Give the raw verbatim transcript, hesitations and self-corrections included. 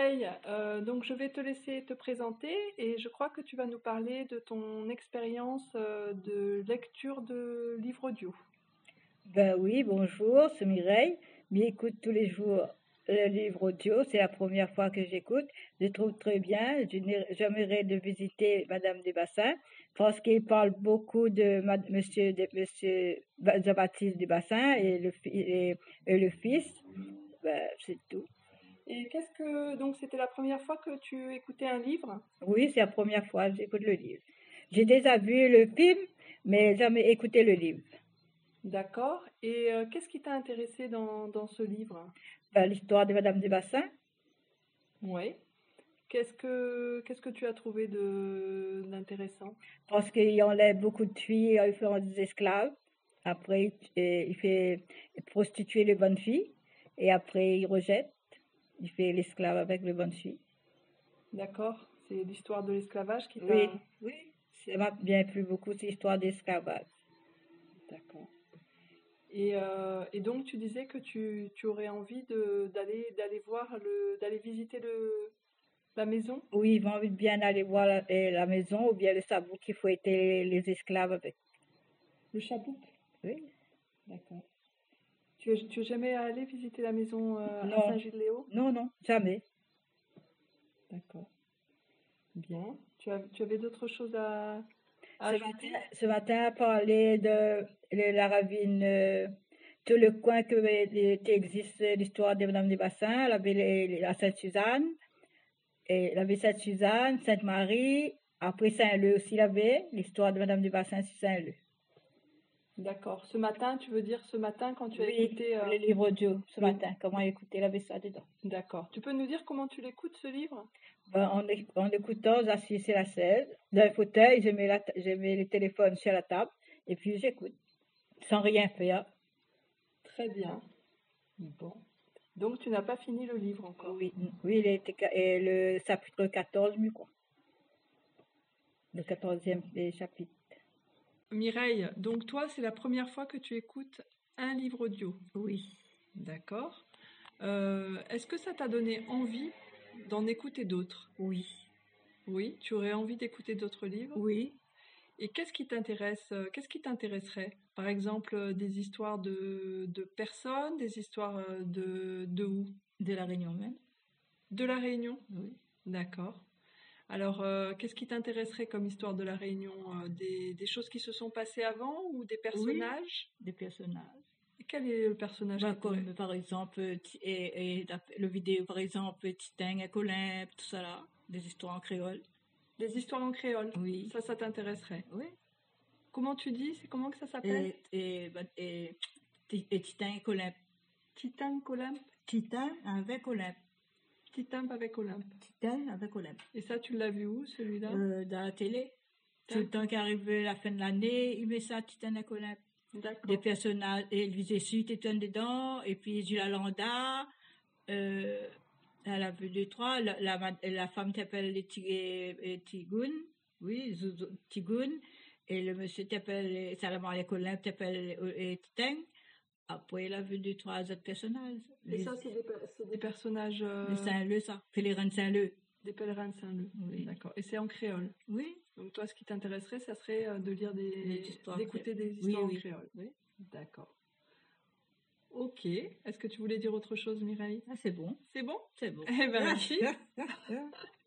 Mireille, euh, donc je vais te laisser te présenter et je crois que tu vas nous parler de ton expérience euh, de lecture de livres audio. Ben oui, bonjour, c'est Mireille. J'écoute tous les jours le livre audio. C'est la première fois que j'écoute. Je trouve très bien. Je n'ai- J'aimerais de visiter Madame Desbassins parce qu'il parle beaucoup de ma- Monsieur, de, Monsieur Ba- Jean-Baptiste Desbassins et le, fi- et, et le fils. Ben, c'est tout. Et qu'est-ce que donc c'était la première fois que tu écoutais un livre? Oui, c'est la première fois que j'écoute le livre. J'ai déjà vu le film, mais jamais écouté le livre. D'accord. Et euh, qu'est-ce qui t'a intéressé dans, dans ce livre? Ben, l'histoire de Madame Desbassins. Oui. Qu'est-ce que qu'est-ce que tu as trouvé de d'intéressant? Parce qu'il enlève beaucoup de filles, il fait des esclaves. Après, il il fait prostituer les bonnes filles. Et après, il rejette. Il fait l'esclave avec les bonnes filles. D'accord. C'est l'histoire de l'esclavage qui Oui, t'a... oui. Ça m'a bien plu beaucoup, cette histoire d'esclavage. D'accord. Et, euh, et donc tu disais que tu, tu aurais envie de d'aller d'aller voir le d'aller visiter le la maison? Oui, ils ont envie de bien aller voir la, eh, la maison ou bien le sabot qu'il faut être les esclaves avec. Le Chabouk. Oui. D'accord. Tu es, tu es jamais allé visiter la maison euh, à Non, Saint-Gilles-Léo? non, non, jamais. D'accord. Bien. Tu as, tu avais d'autres choses à, à Ce ajouter? matin, ce matin, on parlait de, de la ravine, euh, tout le coin que, euh, qui existe, euh, l'histoire de Madame des Bassins, la ville, la Sainte-Suzanne, et la ville Sainte-Suzanne, Sainte-Marie, après Saint-Leu aussi la ville, l'histoire de Madame des Bassins sur Saint-Leu. D'accord. Ce matin, tu veux dire ce matin quand tu as Oui, écouté euh, le livre audio, ce le... matin, comment écouter la ça dedans. D'accord. Tu peux nous dire comment tu l'écoutes ce livre? Ben, en, éc- en écoutant, j'assis sur la chaise, dans le fauteuil, je mets, la, ta- je mets le téléphone sur la table, et puis j'écoute, sans rien faire. Très bien. Bon. Donc tu n'as pas fini le livre encore. Oui, oui, il était, ca- et le chapitre quatorze, mais quoi. Le quatorzième chapitre. Mireille, donc toi, c'est la première fois que tu écoutes un livre audio. Oui, D'accord. Euh, est-ce que ça t'a donné envie d'en écouter d'autres? oui, Oui, tu aurais envie d'écouter d'autres livres? oui. Et qu'est-ce qui t'intéresse, euh, qu'est-ce qui t'intéresserait? Par exemple, euh, des histoires de, de personnes, des histoires euh, de, de où? De la Réunion même. De la Réunion? Oui. D'accord. Alors, euh, qu'est-ce qui t'intéresserait comme histoire de la Réunion? Euh, des, des choses qui se sont passées avant ou des Oui, personnages? des personnages. Et quel est le personnage Ben, qui pourrait... comme par exemple, Ti- et, et la- le vidéo par exemple, Titin et Colin, tout ça là, des histoires en créole. Des histoires en créole? Oui, Ça, ça t'intéresserait. oui. Comment tu dis? C'est comment que ça s'appelle? Et, et, ben, et, Ti- et Titin et Colin. Titan Olympe? Titin avec Olympe. Titan avec Olympe. Titin avec Olympe. Et ça, tu l'as vu où, celui-là? Euh, dans la télé. Tout le D'accord. temps qu'arrive la fin de l'année, il met ça, Titan et Olympe. Des D'accord. personnages, Elvis Essu était dedans, et puis Jules Landa, euh, elle a vu deux, trois, la, la, la femme s'appelle Tigoun, oui, Zouzou, Tigoun, et le monsieur s'appelle, Salomon Lecolin s'appelle Titan. Après, elle a vu deux, trois autres personnages. Et Les, ça, c'est des, pe- c'est des personnages... euh, les Saint-Leu, ça, Félérin de Saint-Leu. des pèlerins de Saint-Leu. Oui. D'accord. Et c'est en créole. Oui, Donc toi, ce qui t'intéresserait, ça serait euh, de lire les des... histoires d'écouter des Oui, histoires en oui. créole. Oui. D'accord. Ok. Est-ce que tu voulais dire autre chose, Mireille? Ah, c'est bon, C'est bon? c'est bon. Eh ben, merci.